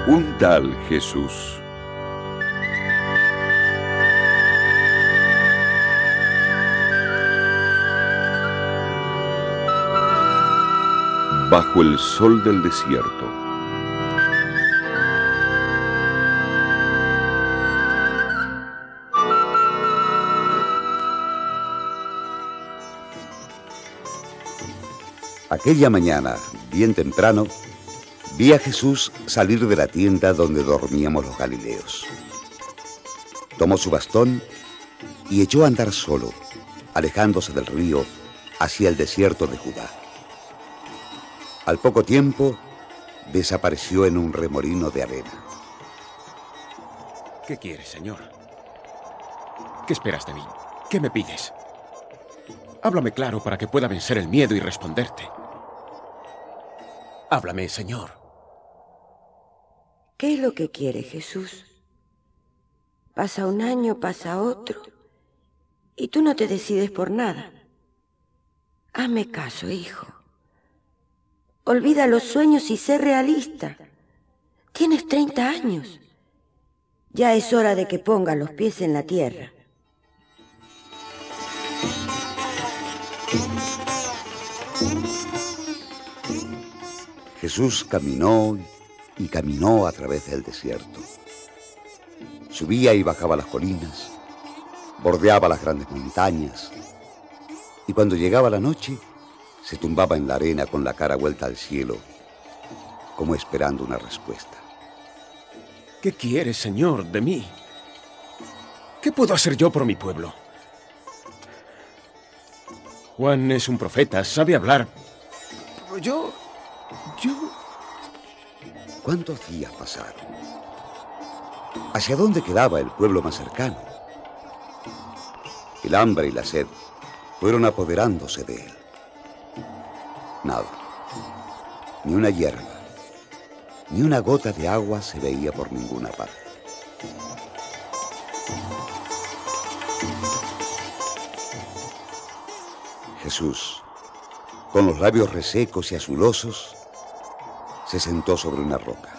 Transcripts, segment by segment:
Un tal Jesús. Bajo el sol del desierto. Aquella mañana, bien temprano, vi a Jesús salir de la tienda donde dormíamos los galileos. Tomó su bastón y echó a andar solo, alejándose del río hacia el desierto de Judá. Al poco tiempo, desapareció en un remolino de arena. ¿Qué quieres, Señor? ¿Qué esperas de mí? ¿Qué me pides? Háblame claro para que pueda vencer el miedo y responderte. Háblame, Señor. ¿Qué es lo que quiere Jesús? Pasa un año, pasa otro, y tú no te decides por nada. Hazme caso, hijo. Olvida los sueños y sé realista. Tienes 30 años. Ya es hora de que pongas los pies en la tierra. Jesús caminó y caminó a través del desierto. Subía y bajaba las colinas, bordeaba las grandes montañas, y cuando llegaba la noche, se tumbaba en la arena con la cara vuelta al cielo, como esperando una respuesta. ¿Qué quieres, Señor, de mí? ¿Qué puedo hacer yo por mi pueblo? Juan es un profeta, sabe hablar. Yo... ¿Cuántos días pasaron? ¿Hacia dónde quedaba el pueblo más cercano? El hambre y la sed fueron apoderándose de él. Nada, ni una hierba, ni una gota de agua se veía por ninguna parte. Jesús, con los labios resecos y azulosos, se sentó sobre una roca.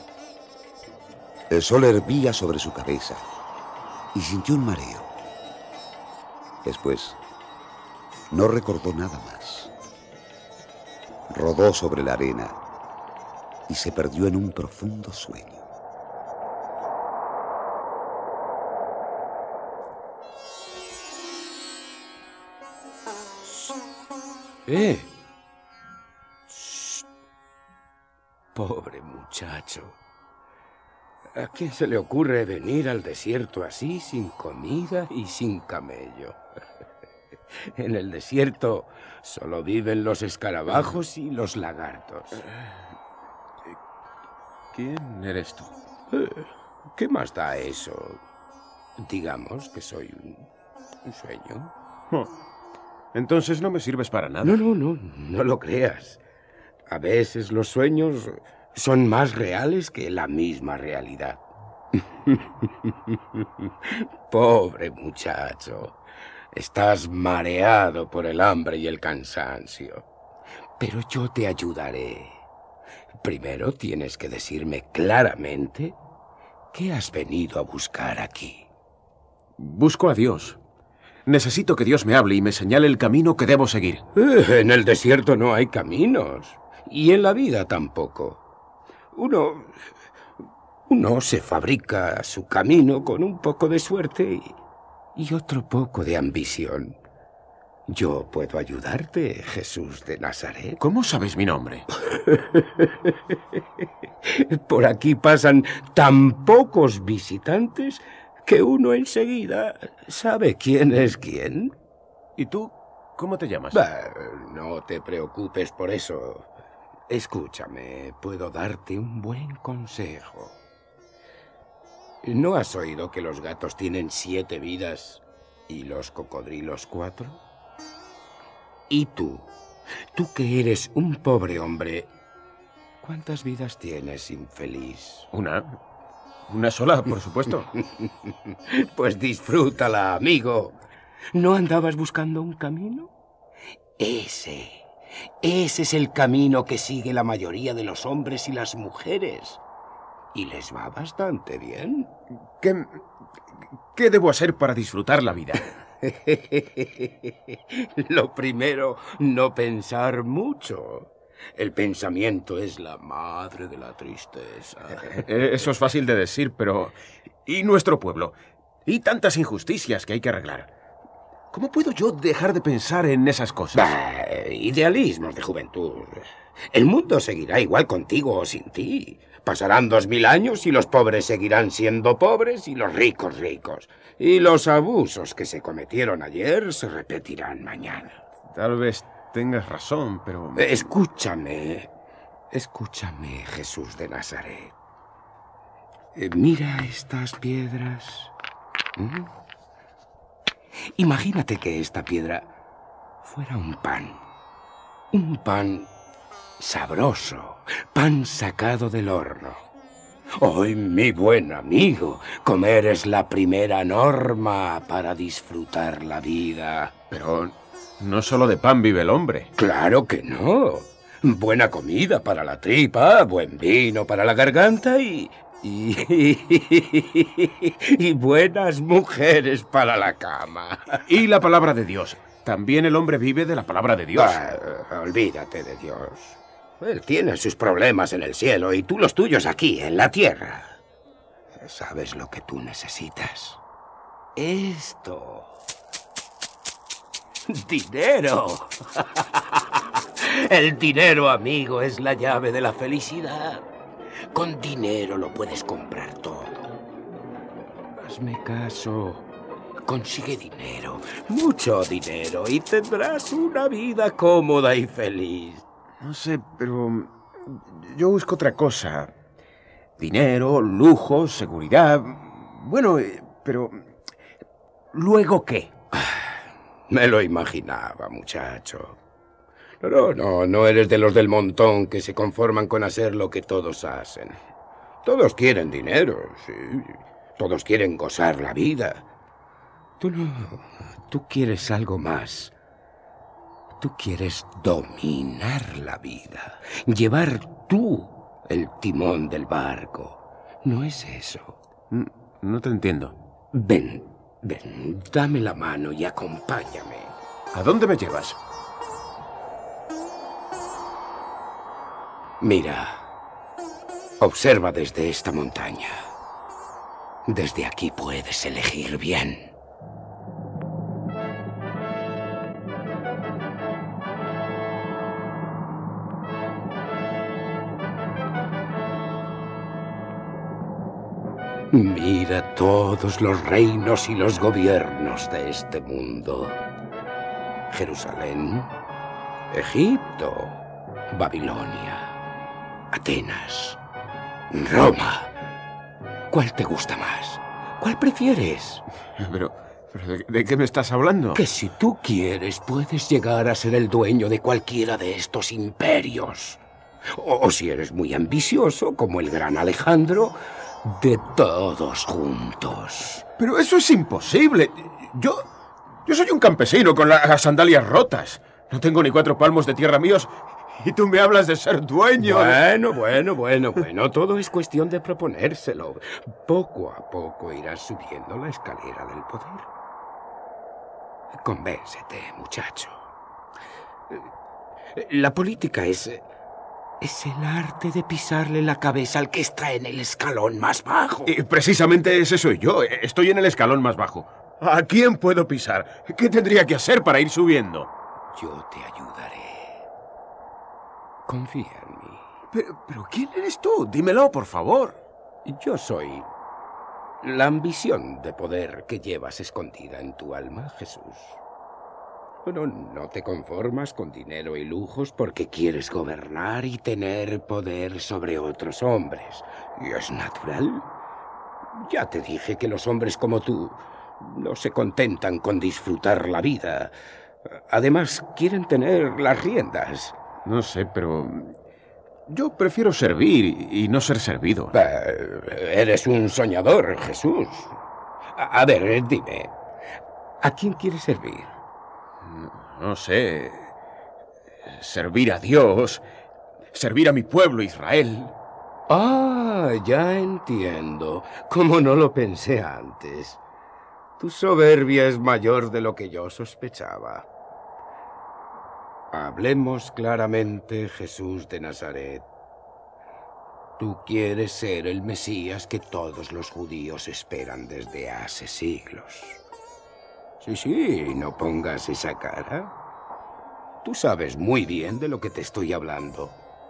El sol hervía sobre su cabeza y sintió un mareo. Después, no recordó nada más. Rodó sobre la arena y se perdió en un profundo sueño. Pobre muchacho. ¿A quién se le ocurre venir al desierto así, sin comida y sin camello? En el desierto solo viven los escarabajos y los lagartos. ¿Quién eres tú? ¿Qué más da eso? Digamos que soy un sueño. Entonces no me sirves para nada. No lo creas. A veces los sueños son más reales que la misma realidad. Pobre muchacho. Estás mareado por el hambre y el cansancio. Pero yo te ayudaré. Primero tienes que decirme claramente qué has venido a buscar aquí. Busco a Dios. Necesito que Dios me hable y me señale el camino que debo seguir. En el desierto no hay caminos. Y en la vida tampoco. Uno se fabrica su camino con un poco de suerte y otro poco de ambición. Yo puedo ayudarte, Jesús de Nazaret. ¿Cómo sabes mi nombre? Por aquí pasan tan pocos visitantes que uno enseguida sabe quién es quién. ¿Y tú? ¿Cómo te llamas? No te preocupes por eso. Escúchame, puedo darte un buen consejo. ¿No has oído que los gatos tienen 7 vidas y los cocodrilos 4? ¿Y tú que eres un pobre hombre, cuántas vidas tienes, infeliz? Una sola, por supuesto. Pues disfrútala, amigo. ¿No andabas buscando un camino? Ese es el camino que sigue la mayoría de los hombres y las mujeres. Y les va bastante bien. ¿Qué debo hacer para disfrutar la vida? Lo primero, no pensar mucho. El pensamiento es la madre de la tristeza. Eso es fácil de decir, pero... ¿Y nuestro pueblo? Y tantas injusticias que hay que arreglar. ¿Cómo puedo yo dejar de pensar en esas cosas? Idealismos de juventud. El mundo seguirá igual contigo o sin ti. Pasarán 2000 años y los pobres seguirán siendo pobres y los ricos ricos. Y los abusos que se cometieron ayer se repetirán mañana. Tal vez tengas razón, pero... Escúchame, Jesús de Nazaret. Mira estas piedras. Imagínate que esta piedra fuera un pan. Un pan sabroso, pan sacado del horno. ¡Ay, mi buen amigo! Comer es la primera norma para disfrutar la vida. Pero no solo de pan vive el hombre. ¡Claro que no! Buena comida para la tripa, buen vino para la garganta y buenas mujeres para la cama. Y la palabra de Dios. También el hombre vive de la palabra de Dios. Olvídate de Dios. Él tiene sus problemas en el cielo y tú los tuyos aquí, en la tierra. ¿Sabes lo que tú necesitas? Esto. ¡Dinero! El dinero, amigo, es la llave de la felicidad. Con dinero lo puedes comprar todo. Hazme caso. Consigue dinero, mucho dinero, y tendrás una vida cómoda y feliz. No sé, pero yo busco otra cosa. Dinero, lujo, seguridad. Bueno, pero... ¿luego qué? Me lo imaginaba, muchacho. No eres de los del montón que se conforman con hacer lo que todos hacen. Todos quieren dinero, sí. Todos quieren gozar la vida. Tú no. Tú quieres algo más. Tú quieres dominar la vida. Llevar tú el timón del barco. ¿No es eso? No te entiendo. Ven, dame la mano y acompáñame. ¿A dónde me llevas? Mira, observa desde esta montaña. Desde aquí puedes elegir bien. Mira todos los reinos y los gobiernos de este mundo. Jerusalén, Egipto, Babilonia, Atenas, Roma. ¿Cuál te gusta más? ¿Cuál prefieres? Pero ¿de qué me estás hablando? Que si tú quieres, puedes llegar a ser el dueño de cualquiera de estos imperios. O si eres muy ambicioso, como el gran Alejandro, de todos juntos. Pero eso es imposible. Yo soy un campesino con las sandalias rotas. No tengo ni 4 palmos de tierra míos y tú me hablas de ser dueño. Bueno. Todo es cuestión de proponérselo. Poco a poco irás subiendo la escalera del poder. Convéncete, muchacho. La política es el arte de pisarle la cabeza al que está en el escalón más bajo. Y precisamente ese soy yo. Estoy en el escalón más bajo. ¿A quién puedo pisar? ¿Qué tendría que hacer para ir subiendo? Yo te ayudaré. Confía en mí. Pero ¿quién eres tú? Dímelo, por favor. Yo soy la ambición de poder que llevas escondida en tu alma, Jesús. Bueno, no te conformas con dinero y lujos porque quieres gobernar y tener poder sobre otros hombres. Y es natural. Ya te dije que los hombres como tú no se contentan con disfrutar la vida. Además, quieren tener las riendas. No sé, pero yo prefiero servir y no ser servido. Eres un soñador, Jesús. A ver, dime, ¿a quién quieres servir? No sé. Servir a Dios, servir a mi pueblo Israel. Ah, ya entiendo. Como no lo pensé antes. Tu soberbia es mayor de lo que yo sospechaba. Hablemos claramente, Jesús de Nazaret. Tú quieres ser el Mesías que todos los judíos esperan desde hace siglos. Sí, no pongas esa cara. Tú sabes muy bien de lo que te estoy hablando.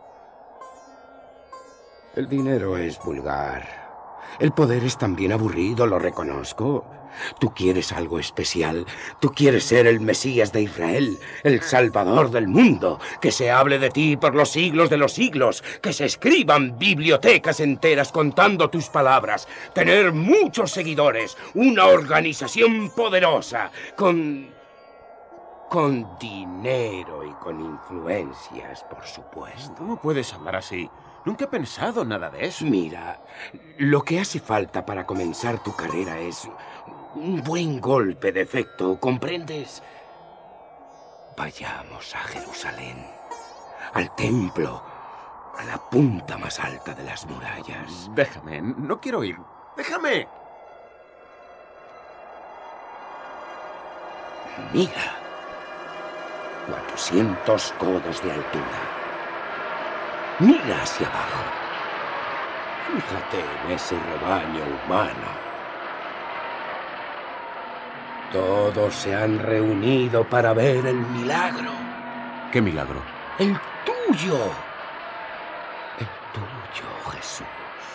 El dinero es vulgar. El poder es también aburrido, lo reconozco. Tú quieres algo especial. Tú quieres ser el Mesías de Israel, el Salvador del mundo. Que se hable de ti por los siglos de los siglos. Que se escriban bibliotecas enteras contando tus palabras. Tener muchos seguidores. Una organización poderosa. Con dinero y con influencias, por supuesto. ¿Cómo puedes hablar así? Nunca he pensado nada de eso. Mira, lo que hace falta para comenzar tu carrera es un buen golpe de efecto, ¿comprendes? Vayamos a Jerusalén, al templo, a la punta más alta de las murallas. Déjame, no quiero ir. ¡Déjame! Mira, 400 codos de altura. Mira hacia abajo. Fíjate en ese rebaño humano. Todos se han reunido para ver el milagro. ¿Qué milagro? El tuyo. El tuyo, Jesús.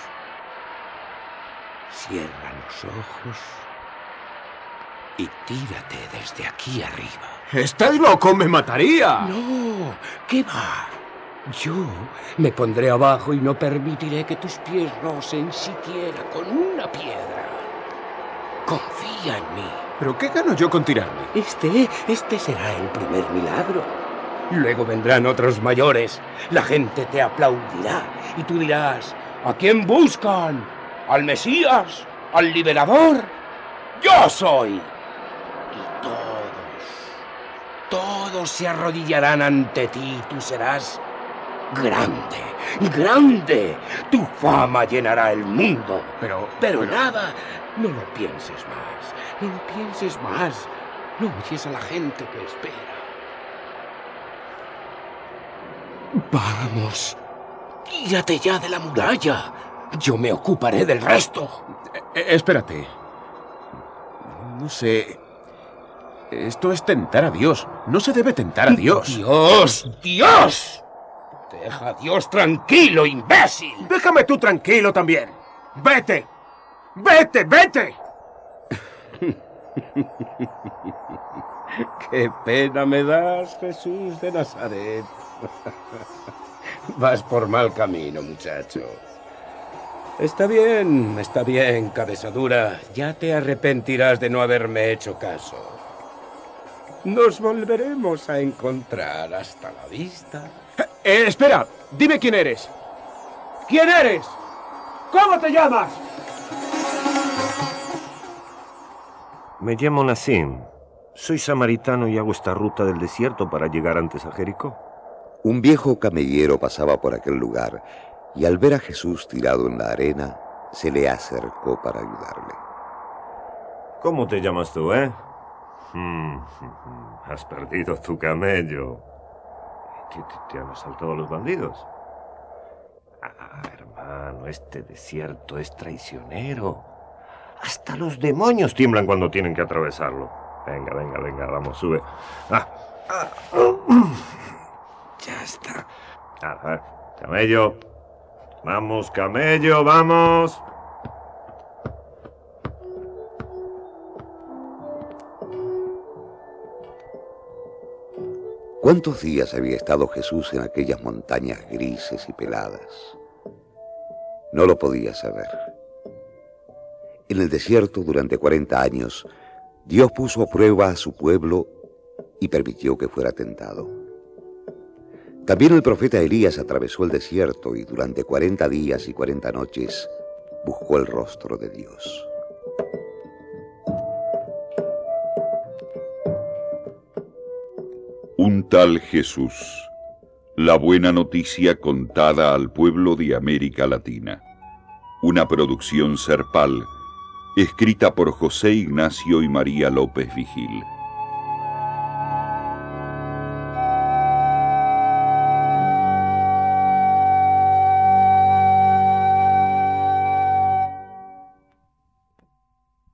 Cierra los ojos y tírate desde aquí arriba. ¡Estás loco! ¡Me mataría! No, ¿qué va? Yo me pondré abajo y no permitiré que tus pies rocen siquiera con una piedra. Confía en mí. ¿Pero qué gano yo con tirarme? Este será el primer milagro. Luego vendrán otros mayores. La gente te aplaudirá y tú dirás: ¿a quién buscan? ¿Al Mesías? ¿Al liberador? ¡Yo soy! Y todos se arrodillarán ante ti y tú serás grande, grande. Tu fama llenará el mundo. Pero nada, no lo pienses más. No lo pienses más. No oyes a la gente que espera. Vamos. Tírate ya de la muralla. Yo me ocuparé del resto. Espérate. No sé. Esto es tentar a Dios. No se debe tentar a Dios. ¡Dios! Deja a Dios tranquilo, imbécil. Déjame tú tranquilo también. ¡Vete! ¡Vete, vete! Qué pena me das, Jesús de Nazaret. Vas por mal camino, muchacho. Está bien, cabeza dura. Ya te arrepentirás de no haberme hecho caso. Nos volveremos a encontrar. Hasta la vista. Espera, dime quién eres. ¿Quién eres? ¿Cómo te llamas? Me llamo Nassim. Soy samaritano y hago esta ruta del desierto para llegar antes a Jericó. Un viejo camellero pasaba por aquel lugar y al ver a Jesús tirado en la arena, se le acercó para ayudarle. ¿Cómo te llamas tú, eh? Has perdido tu camello. ¿Qué te han asaltado los bandidos? Hermano, este desierto es traicionero. Hasta los demonios tiemblan cuando tienen que atravesarlo. Venga, vamos, sube. Ya está. Camello. Vamos, camello, vamos. ¿Cuántos días había estado Jesús en aquellas montañas grises y peladas? No lo podía saber. En el desierto, durante 40 años, Dios puso a prueba a su pueblo y permitió que fuera tentado. También el profeta Elías atravesó el desierto y durante 40 días y 40 noches buscó el rostro de Dios. Un tal Jesús, La buena noticia contada al pueblo de América Latina. Una producción Serpal, escrita por José Ignacio y María López Vigil.